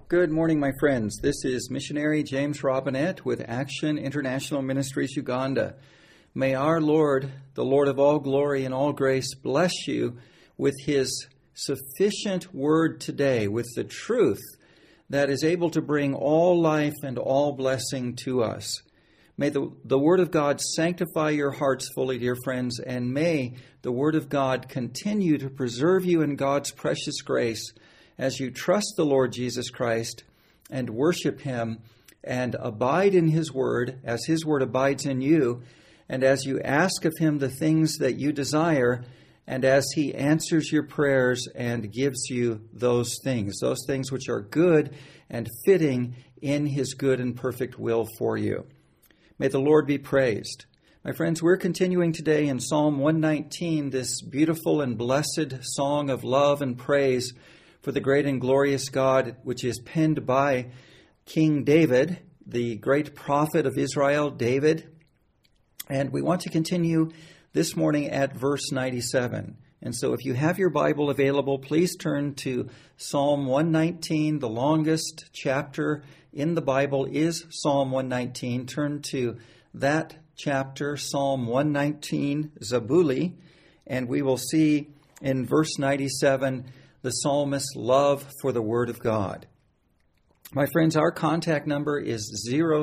Good morning, my friends. This is missionary James Robinette with Action International Ministries Uganda. May our Lord, the Lord of all glory and all grace, bless you with His sufficient word today, with the truth that is able to bring all life and all blessing to us. May the Word of God sanctify your hearts fully, dear friends, and may the Word of God continue to preserve you in God's precious grace as you trust the Lord Jesus Christ and worship Him and abide in His Word as His Word abides in you, and as you ask of Him the things that you desire, and as He answers your prayers and gives you those things which are good and fitting in His good and perfect will for you. May the Lord be praised. My friends, we're continuing today in Psalm 119, this beautiful and blessed song of love and praise for the great and glorious God, which is penned by King David, the great prophet of Israel, David. And we want to continue this morning at verse 97. And so if you have your Bible available, please turn to Psalm 119. The longest chapter in the Bible is Psalm 119. Turn to that chapter, Psalm 119, Zabuli, and we will see in verse 97 the psalmist's love for the Word of God. My friends, our contact number is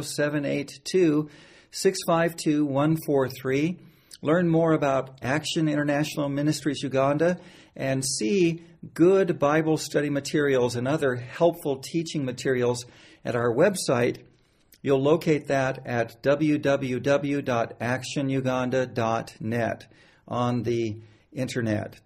0782-652-143. Learn more about Action International Ministries Uganda and see good Bible study materials and other helpful teaching materials at our website. You'll locate that at www.actionuganda.net on the internet,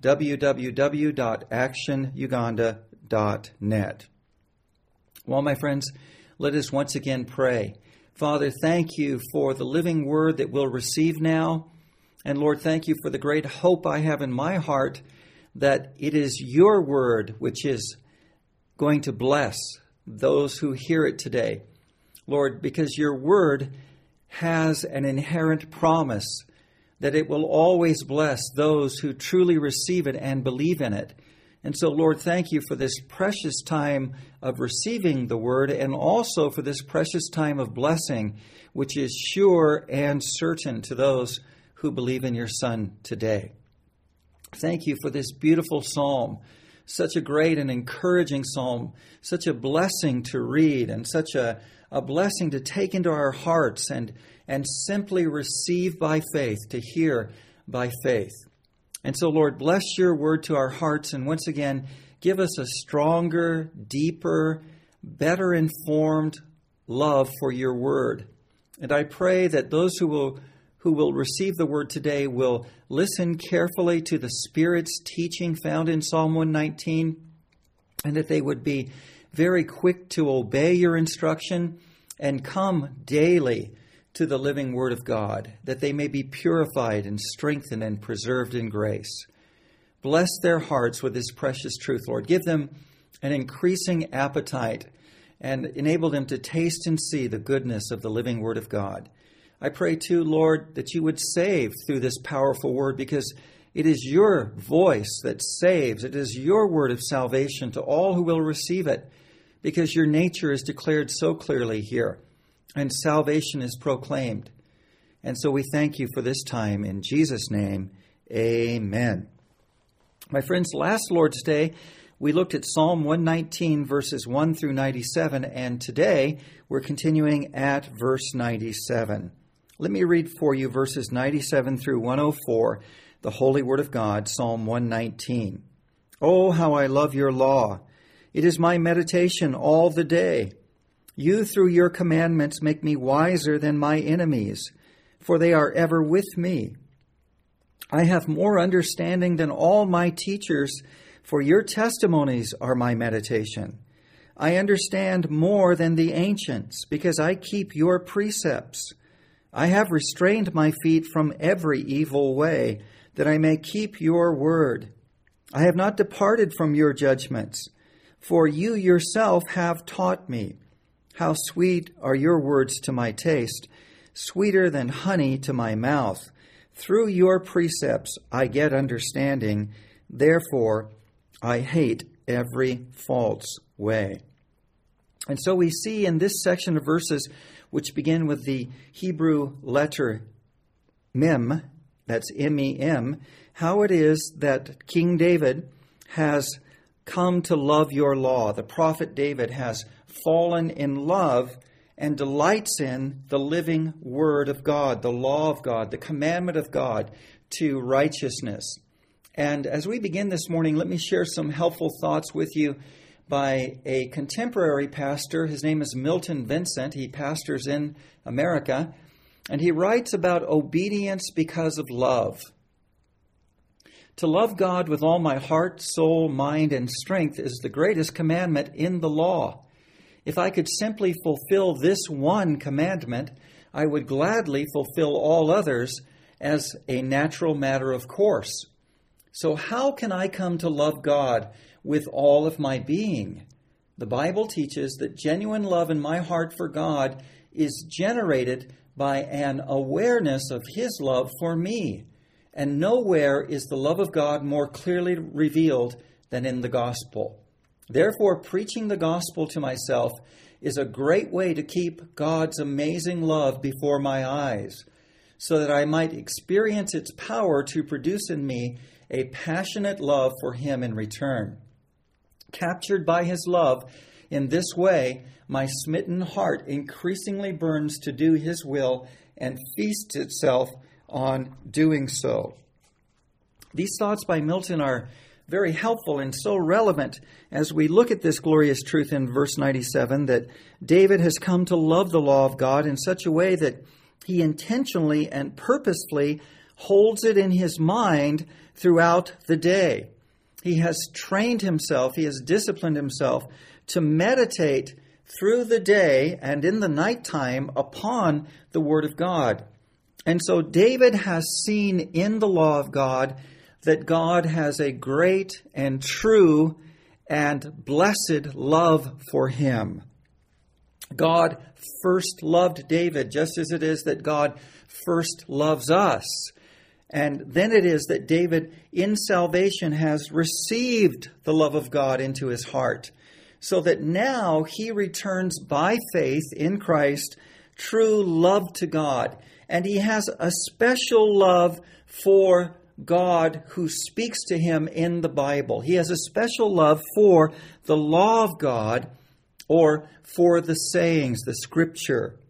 www.actionuganda.net. Well, my friends, let us once again pray. Father, thank you for the living word that we'll receive now. And Lord, thank you for the great hope I have in my heart that it is your word which is going to bless those who hear it today. Lord, because your word has an inherent promise that it will always bless those who truly receive it and believe in it. And so, Lord, thank you for this precious time of receiving the word and also for this precious time of blessing, which is sure and certain to those who believe in your Son today. Thank you for this beautiful psalm, such a great and encouraging psalm, such a blessing to read and such a blessing to take into our hearts and simply receive by faith, to hear by faith. And so, Lord, bless your word to our hearts and once again, give us a stronger, deeper, better informed love for your word. And I pray that those who will receive the word today will listen carefully to the Spirit's teaching found in Psalm 119, and that they would be very quick to obey your instruction and come daily to the living Word of God, that they may be purified and strengthened and preserved in grace. Bless their hearts with this precious truth, Lord. Give them an increasing appetite and enable them to taste and see the goodness of the living Word of God. I pray too, Lord, that you would save through this powerful word, because it is your voice that saves. It is your word of salvation to all who will receive it, because your nature is declared so clearly here, and salvation is proclaimed. And so we thank you for this time. In Jesus' name, amen. My friends, last Lord's Day, we looked at Psalm 119, verses 1 through 97, and today we're continuing at verse 97. Let me read for you verses 97 through 104, the Holy Word of God, Psalm 119. Oh, how I love your law! It is my meditation all the day. You, through your commandments, make me wiser than my enemies, for they are ever with me. I have more understanding than all my teachers, for your testimonies are my meditation. I understand more than the ancients, because I keep your precepts. I have restrained my feet from every evil way, that I may keep your word. I have not departed from your judgments, for you yourself have taught me. How sweet are your words to my taste, sweeter than honey to my mouth. Through your precepts I get understanding, therefore I hate every false way. And so we see in this section of verses, which begin with the Hebrew letter Mem, that's M-E-M, how it is that King David has come to love your law. The prophet David has fallen in love and delights in the living word of God, the law of God, the commandment of God to righteousness. And as we begin this morning, let me share some helpful thoughts with you by a contemporary pastor. His name is Milton Vincent. He pastors in America, and he writes about obedience because of love. To love God with all my heart, soul, mind, and strength is the greatest commandment in the law. If I could simply fulfill this one commandment, I would gladly fulfill all others as a natural matter of course. So how can I come to love God with all of my being? The Bible teaches that genuine love in my heart for God is generated by an awareness of His love for me. And nowhere is the love of God more clearly revealed than in the gospel. Therefore, preaching the gospel to myself is a great way to keep God's amazing love before my eyes, so that I might experience its power to produce in me a passionate love for Him in return. Captured by His love in this way, my smitten heart increasingly burns to do His will and feasts itself on doing so. These thoughts by Milton are very helpful and so relevant as we look at this glorious truth in verse 97 that David has come to love the law of God in such a way that he intentionally and purposefully holds it in his mind throughout the day. He has trained himself, he has disciplined himself to meditate through the day and in the nighttime upon the Word of God. And so David has seen in the law of God that God has a great and true and blessed love for him. God first loved David, just as it is that God first loves us. And then it is that David in salvation has received the love of God into his heart, so that now he returns by faith in Christ true love to God. And he has a special love for God who speaks to him in the Bible. He has a special love for the law of God, or for the sayings, the Scripture,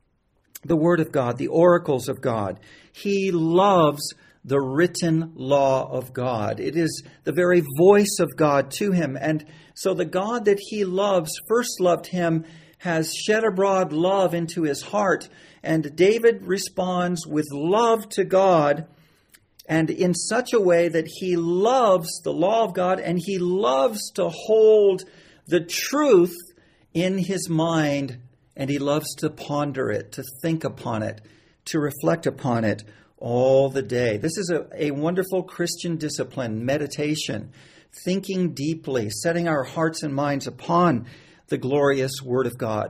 the Word of God, the oracles of God. He loves the written law of God. It is the very voice of God to him. And so the God that he loves, first loved him, has shed abroad love into his heart. And David responds with love to God, and in such a way that he loves the law of God, and he loves to hold the truth in his mind, and he loves to ponder it, to think upon it, to reflect upon it all the day. This is a wonderful Christian discipline, meditation, thinking deeply, setting our hearts and minds upon the glorious Word of God.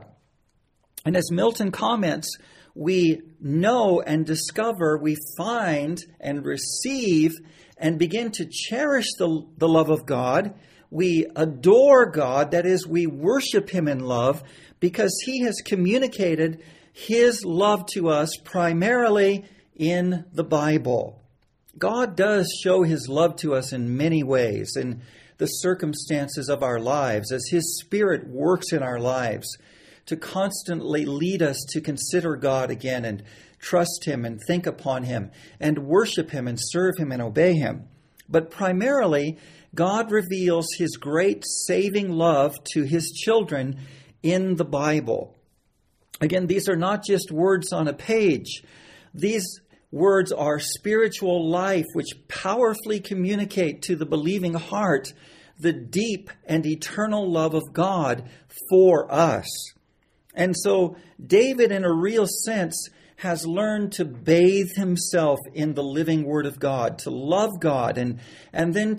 And as Milton comments, we know and discover, we find and receive and begin to cherish the love of God. We adore God, that is, we worship Him in love, because He has communicated His love to us primarily in the Bible. God does show His love to us in many ways, in the circumstances of our lives, as His Spirit works in our lives to constantly lead us to consider God again and trust Him and think upon Him and worship Him and serve Him and obey Him. But primarily, God reveals His great saving love to His children in the Bible. Again, these are not just words on a page. These words are spiritual life which powerfully communicate to the believing heart the deep and eternal love of God for us. And so David, in a real sense, has learned to bathe himself in the living Word of God, to love God, and then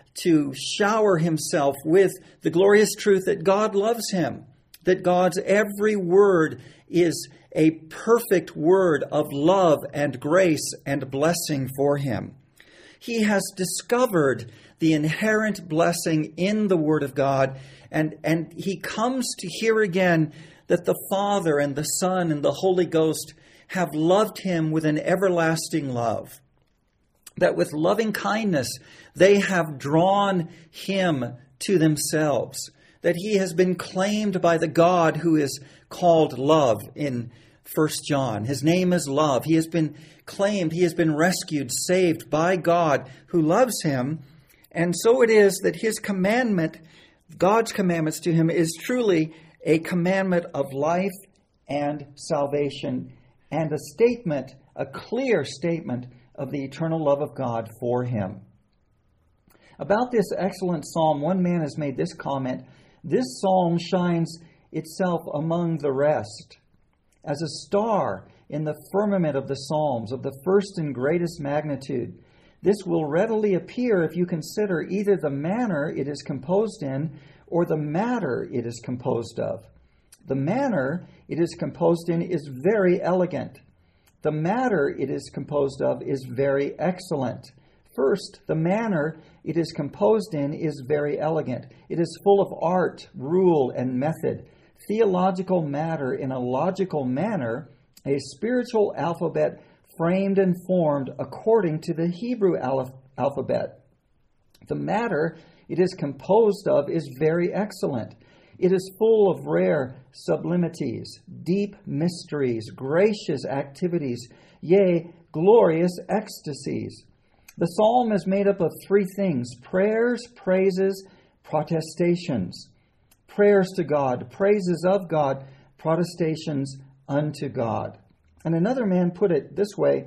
to shower himself with the glorious truth that God loves him, that God's every word is a perfect word of love and grace and blessing for him. He has discovered the inherent blessing in the Word of God, and he comes to hear again that the Father and the Son and the Holy Ghost have loved him with an everlasting love. That with loving kindness they have drawn him to themselves. That he has been claimed by the God who is called love in 1 John. His name is love. He has been claimed, he has been rescued, saved by God who loves him. And so it is that his commandment, God's commandments to him, is truly a commandment of life and salvation, and a statement, a clear statement of the eternal love of God for him. About this excellent psalm, one man has made this comment: this psalm shines itself among the rest as a star in the firmament of the psalms of the first and greatest magnitude. This will readily appear if you consider either the manner it is composed in or the matter it is composed of. The manner it is composed in is very elegant. The matter it is composed of is very excellent. First, the manner it is composed in is very elegant. It is full of art, rule, and method, theological matter in a logical manner, a spiritual alphabet framed and formed according to the Hebrew alphabet. The matter it is composed of is very excellent. It is full of rare sublimities, deep mysteries, gracious activities, yea, glorious ecstasies. The psalm is made up of three things: prayers, praises, protestations. Prayers to God, praises of God, protestations unto God. And another man put it this way: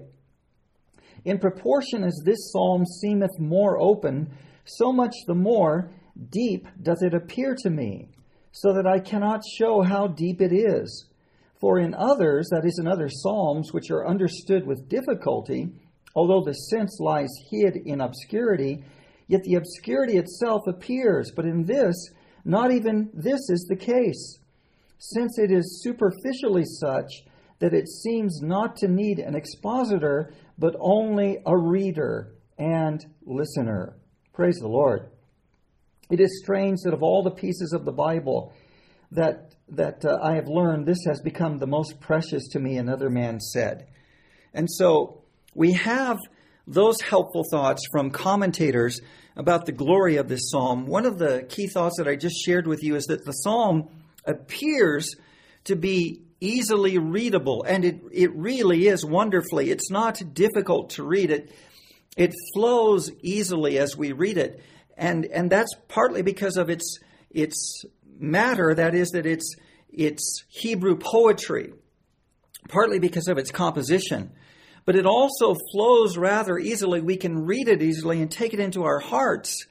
in proportion as this psalm seemeth more open, so much the more deep doth it appear to me, so that I cannot show how deep it is. For in others, that is in other psalms, which are understood with difficulty, although the sense lies hid in obscurity, yet the obscurity itself appears. But in this, not even this is the case, since it is superficially such that it seems not to need an expositor, but only a reader and listener. Praise the Lord. It is strange that of all the pieces of the Bible that I have learned, this has become the most precious to me, another man said. And so we have those helpful thoughts from commentators about the glory of this psalm. One of the key thoughts that I just shared with you is that the psalm appears to be easily readable, and it really is wonderfully. It's not difficult to read it. It flows easily as we read it. And that's partly because of its matter, that is, that it's Hebrew poetry, partly because of its composition. But it also flows rather easily. We can read it easily and take it into our hearts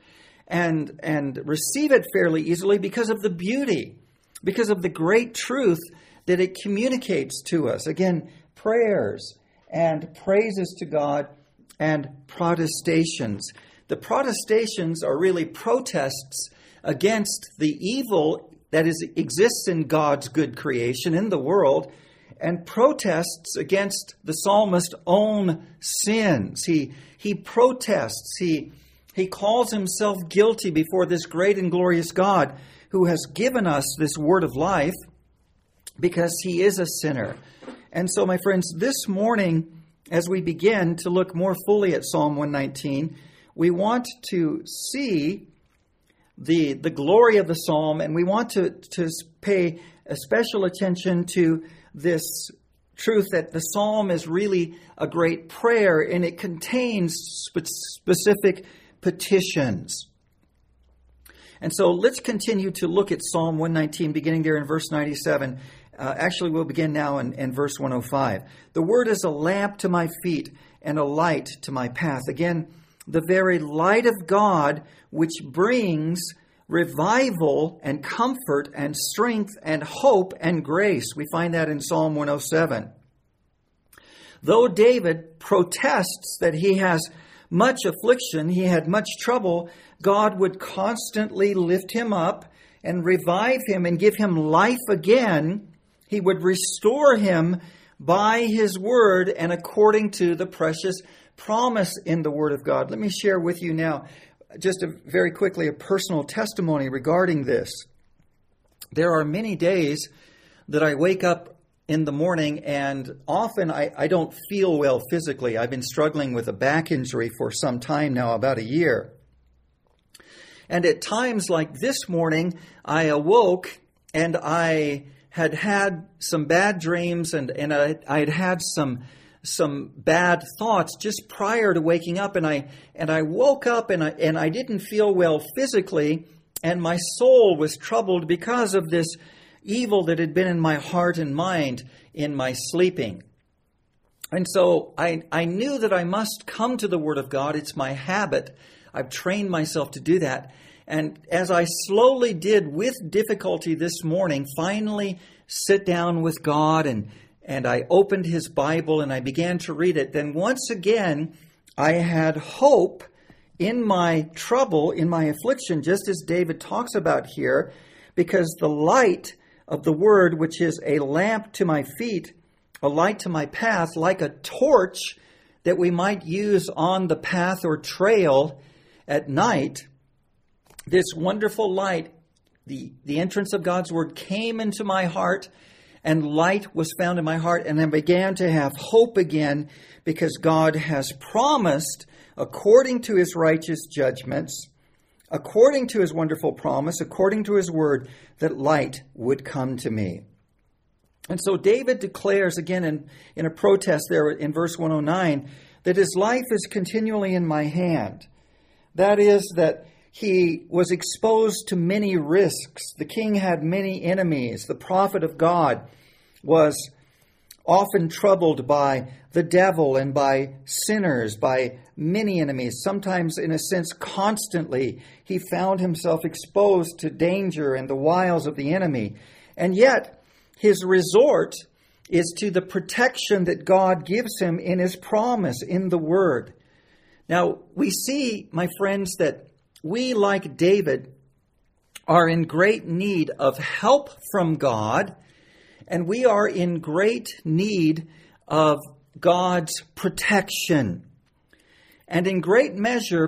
and receive it fairly easily because of the beauty, because of the great truth that it communicates to us. Again, prayers and praises to God and protestations. The protestations are really protests against the evil that exists in God's good creation in the world, and protests against the psalmist's own sins. He protests, he calls himself guilty before this great and glorious God who has given us this word of life, because he is a sinner. And so, my friends, this morning, as we begin to look more fully at Psalm 119, we want to see the glory of the psalm, and we want to pay a special attention to this truth that the psalm is really a great prayer, and it contains specific petitions. And so let's continue to look at Psalm 119, beginning there in verse 97. Actually, we'll begin now in verse 105. The word is a lamp to my feet and a light to my path. Again, the very light of God, which brings revival and comfort and strength and hope and grace. We find that in Psalm 107. Though David protests that he has much affliction, he had much trouble, God would constantly lift him up and revive him and give him life again. He would restore him by his word and according to the precious promise in the Word of God. Let me share with you now, just very quickly, a personal testimony regarding this. There are many days that I wake up in the morning and often I don't feel well physically. I've been struggling with a back injury for some time now, about a year. And at times like this morning, I awoke and I had had some bad dreams and I had had some bad thoughts just prior to waking up. And I woke up and I didn't feel well physically, and my soul was troubled because of this evil that had been in my heart and mind in my sleeping. And so I knew that I must come to the Word of God. It's my habit. I've trained myself to do that. And as I slowly did with difficulty this morning, finally sit down with God and I opened His Bible and I began to read it, then once again I had hope in my trouble, in my affliction, just as David talks about here, because the light of the Word, which is a lamp to my feet, a light to my path, like a torch that we might use on the path or trail at night, this wonderful light, the entrance of God's Word came into my heart, and light was found in my heart, and I began to have hope again, because God has promised, according to His righteous judgments, according to His wonderful promise, according to His Word, that light would come to me. And so David declares again in a protest there in verse 109 that his life is continually in my hand. That is, that he was exposed to many risks. The king had many enemies. The prophet of God was often troubled by the devil and by sinners, by many enemies. Sometimes, in a sense, constantly, he found himself exposed to danger and the wiles of the enemy. And yet, his resort is to the protection that God gives him in His promise, in the Word. Now, we see, my friends, that we, like David, are in great need of help from God, and we are in great need of God's protection. And in great measure,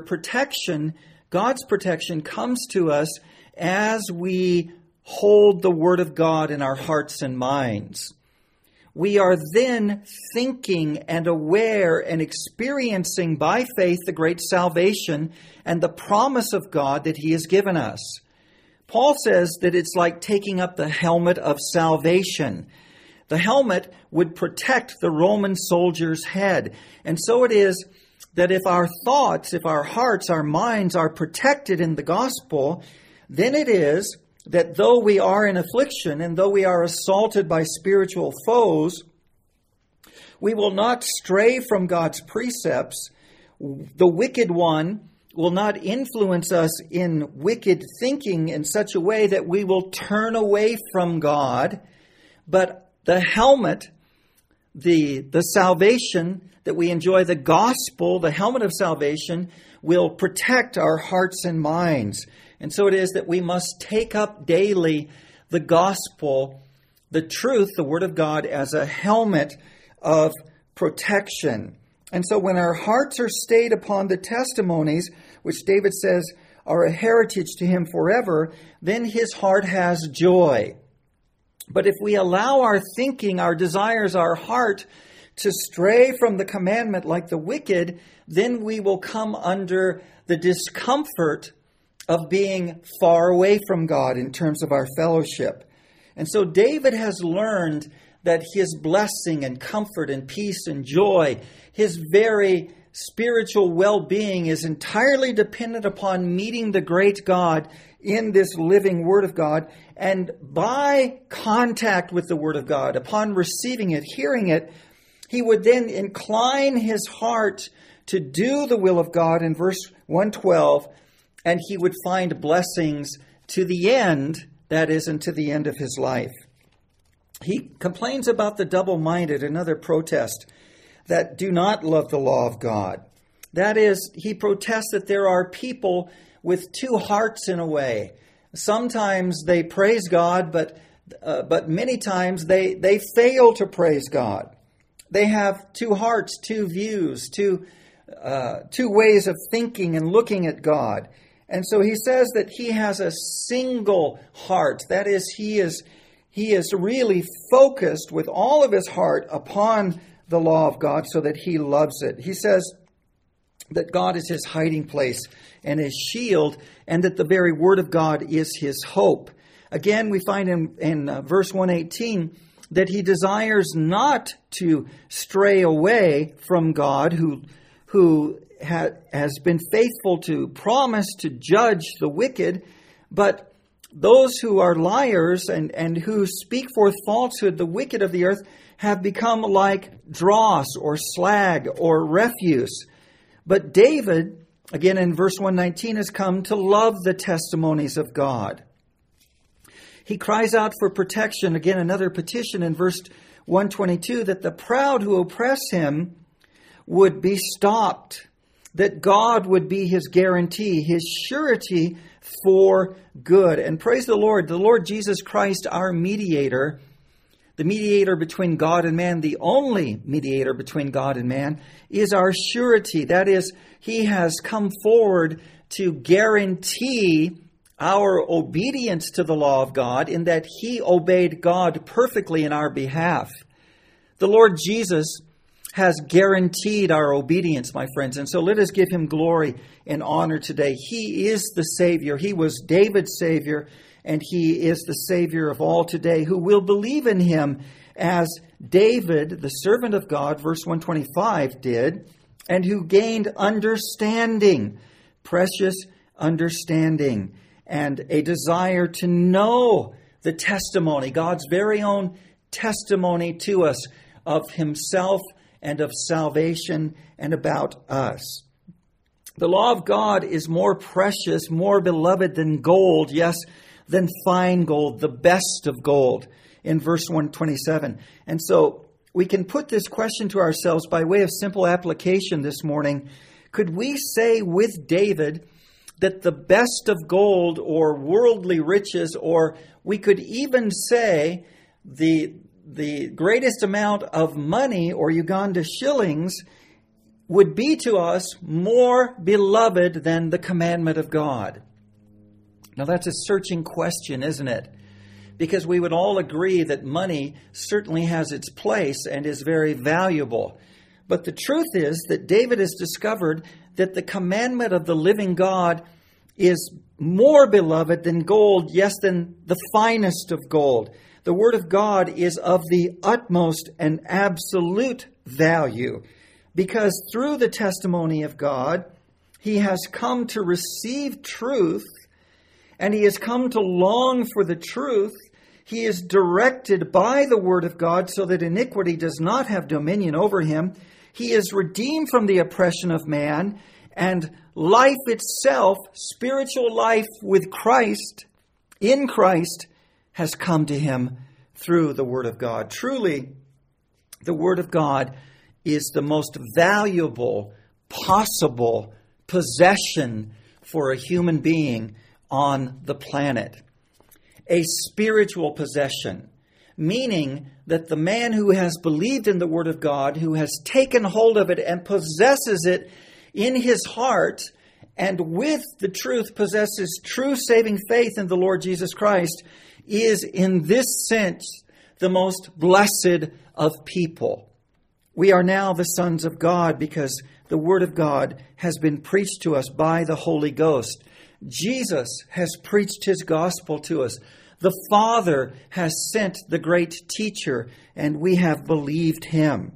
God's protection comes to us as we hold the Word of God in our hearts and minds. We are then thinking and aware and experiencing by faith the great salvation and the promise of God that He has given us. Paul says that it's like taking up the helmet of salvation. The helmet would protect the Roman soldier's head. And so it is that if our thoughts, if our hearts, our minds are protected in the gospel, then it is that though we are in affliction and though we are assaulted by spiritual foes, we will not stray from God's precepts. The wicked one will not influence us in wicked thinking in such a way that we will turn away from God. But the helmet, the salvation that we enjoy, the gospel, the helmet of salvation, will protect our hearts and minds. And so it is that we must take up daily the gospel, the truth, the Word of God, as a helmet of protection. And so when our hearts are stayed upon the testimonies, which David says are a heritage to him forever, then his heart has joy. But if we allow our thinking, our desires, our heart to stray from the commandment like the wicked, then we will come under the discomfort of being far away from God in terms of our fellowship. And so David has learned that his blessing and comfort and peace and joy, his very spiritual well-being, is entirely dependent upon meeting the great God in this living Word of God. And by contact with the Word of God, upon receiving it, hearing it, he would then incline his heart to do the will of God in verse 112, and he would find blessings to the end, that is, unto the end of his life. He complains about the double-minded, another protest, that do not love the law of God. That is, he protests that there are people with two hearts in a way. Sometimes they praise God, but many times they fail to praise God. They have two hearts, two views, two two ways of thinking and looking at God. And so he says that he has a single heart. That is, he is really focused with all of his heart upon the law of God so that he loves it. He says that God is his hiding place and his shield, and that the very word of God is his hope. Again, we find in verse 118 that he desires not to stray away from God, who has been faithful to promise to judge the wicked, but those who are liars and who speak forth falsehood, the wicked of the earth, have become like dross or slag or refuse. But David, again in verse 119, has come to love the testimonies of God. He cries out for protection, again another petition in verse 122, that the proud who oppress him would be stopped, that God would be his guarantee, his surety for good. And praise the Lord Jesus Christ, our mediator, the mediator between God and man, the only mediator between God and man, is our surety. That is, he has come forward to guarantee our obedience to the law of God, in that he obeyed God perfectly in our behalf. The Lord Jesus has guaranteed our obedience, my friends. And so let us give him glory and honor today. He is the Savior. He was David's Savior, and he is the Savior of all today who will believe in him, as David, the servant of God, verse 125, did, and who gained understanding, precious understanding, and a desire to know the testimony, God's very own testimony to us of himself and of salvation and about us. The law of God is more precious, more beloved than gold, yes, than fine gold, the best of gold, in verse 127. And so we can put this question to ourselves by way of simple application this morning. Could we say with David that the best of gold or worldly riches, or we could even say the greatest amount of money or Uganda shillings would be to us more beloved than the commandment of God? Now that's a searching question, isn't it? Because we would all agree that money certainly has its place and is very valuable. But the truth is that David has discovered that the commandment of the living God is more beloved than gold, yes, than the finest of gold. The Word of God is of the utmost and absolute value, because through the testimony of God, he has come to receive truth, and he has come to long for the truth. He is directed by the Word of God so that iniquity does not have dominion over him. He is redeemed from the oppression of man, and life itself, spiritual life with Christ, in Christ, has come to him through the Word of God. Truly, the Word of God is the most valuable possible possession for a human being on the planet. A spiritual possession, meaning that the man who has believed in the Word of God, who has taken hold of it and possesses it in his heart, and with the truth possesses true saving faith in the Lord Jesus Christ, is in this sense the most blessed of people. We are now the sons of God because the Word of God has been preached to us by the Holy Ghost. Jesus has preached his gospel to us. The Father has sent the great teacher, and we have believed him.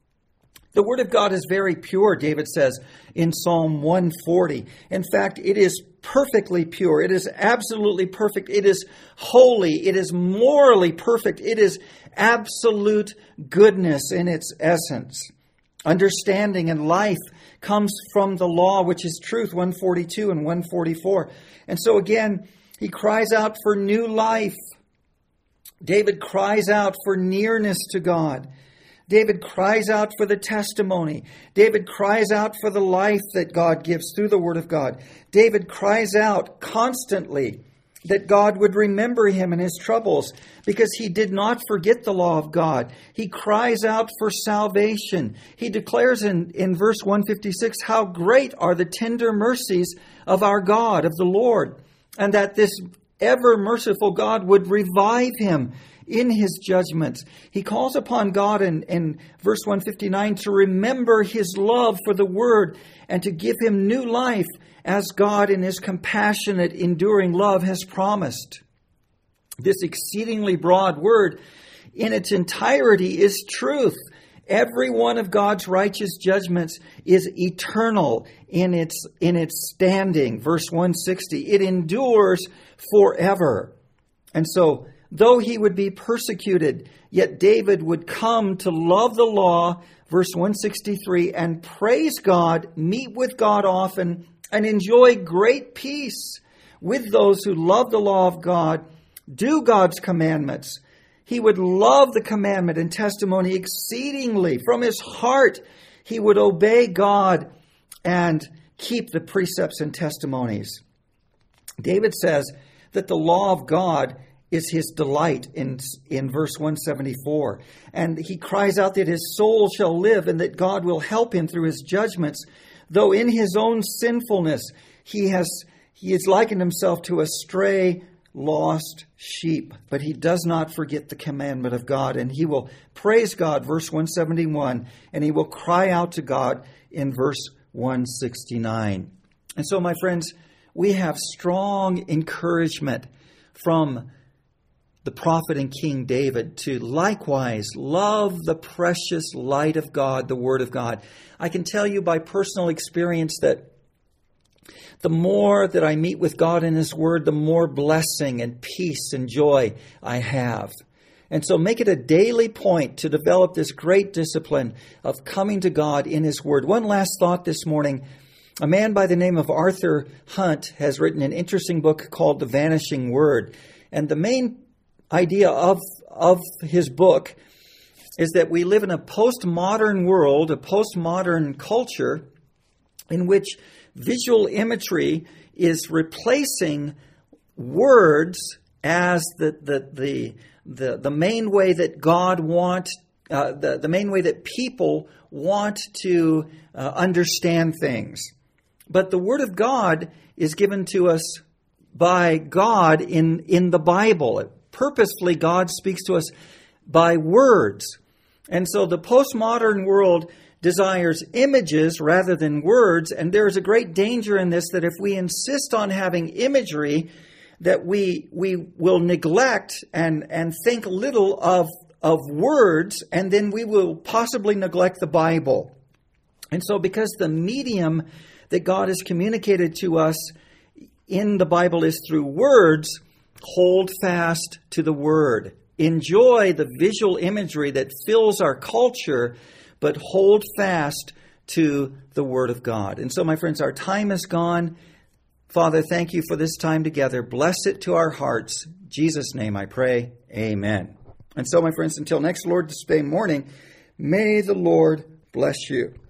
The Word of God is very pure, David says in Psalm 140. In fact, it is perfectly pure. It is absolutely perfect. It is holy. It is morally perfect. It is absolute goodness in its essence. Understanding and life comes from the law, which is truth, 142 and 144. And so again, he cries out for new life. David cries out for nearness to God. David cries out for the testimony. David cries out for the life that God gives through the Word of God. David cries out constantly. that God would remember him in his troubles, because he did not forget the law of God. He cries out for salvation. He declares in verse 156, how great are the tender mercies of our God, of the Lord, and that this ever merciful God would revive him in his judgments. He calls upon God in verse 159 to remember his love for the word and to give him new life, as God in his compassionate, enduring love has promised. This exceedingly broad word in its entirety is truth. Every one of God's righteous judgments is eternal in its standing. Verse 160, it endures forever. And so, though he would be persecuted, yet David would come to love the law, verse 163, and praise God, meet with God often, and enjoy great peace with those who love the law of God, do God's commandments. He would love the commandment and testimony exceedingly. From his heart, he would obey God and keep the precepts and testimonies. David says that the law of God is his delight in verse 174. And he cries out that his soul shall live and that God will help him through his judgments. Though in his own sinfulness, he has likened himself to a stray, lost sheep. But he does not forget the commandment of God. And he will praise God, verse 171. And he will cry out to God in verse 169. And so, my friends, we have strong encouragement from the prophet and King David to likewise love the precious light of God, the Word of God. I can tell you by personal experience that the more that I meet with God in His Word, the more blessing and peace and joy I have. And so make it a daily point to develop this great discipline of coming to God in His Word. One last thought this morning. A man by the name of Arthur Hunt has written an interesting book called The Vanishing Word. And the main idea of his book is that we live in a postmodern world, a postmodern culture in which visual imagery is replacing words as the main way that God wants, the main way that people want to understand things. But the Word of God is given to us by God in the Bible. Purposefully, God speaks to us by words. And so the postmodern world desires images rather than words. And there is a great danger in this, that if we insist on having imagery, that we will neglect and think little of words, and then we will possibly neglect the Bible. And so because the medium that God has communicated to us in the Bible is through words, hold fast to the Word. Enjoy the visual imagery that fills our culture, but hold fast to the Word of God. And so, my friends, our time is gone. Father, thank you for this time together. Bless it to our hearts. In Jesus' name I pray. Amen. And so, my friends, until next Lord's Day morning, may the Lord bless you.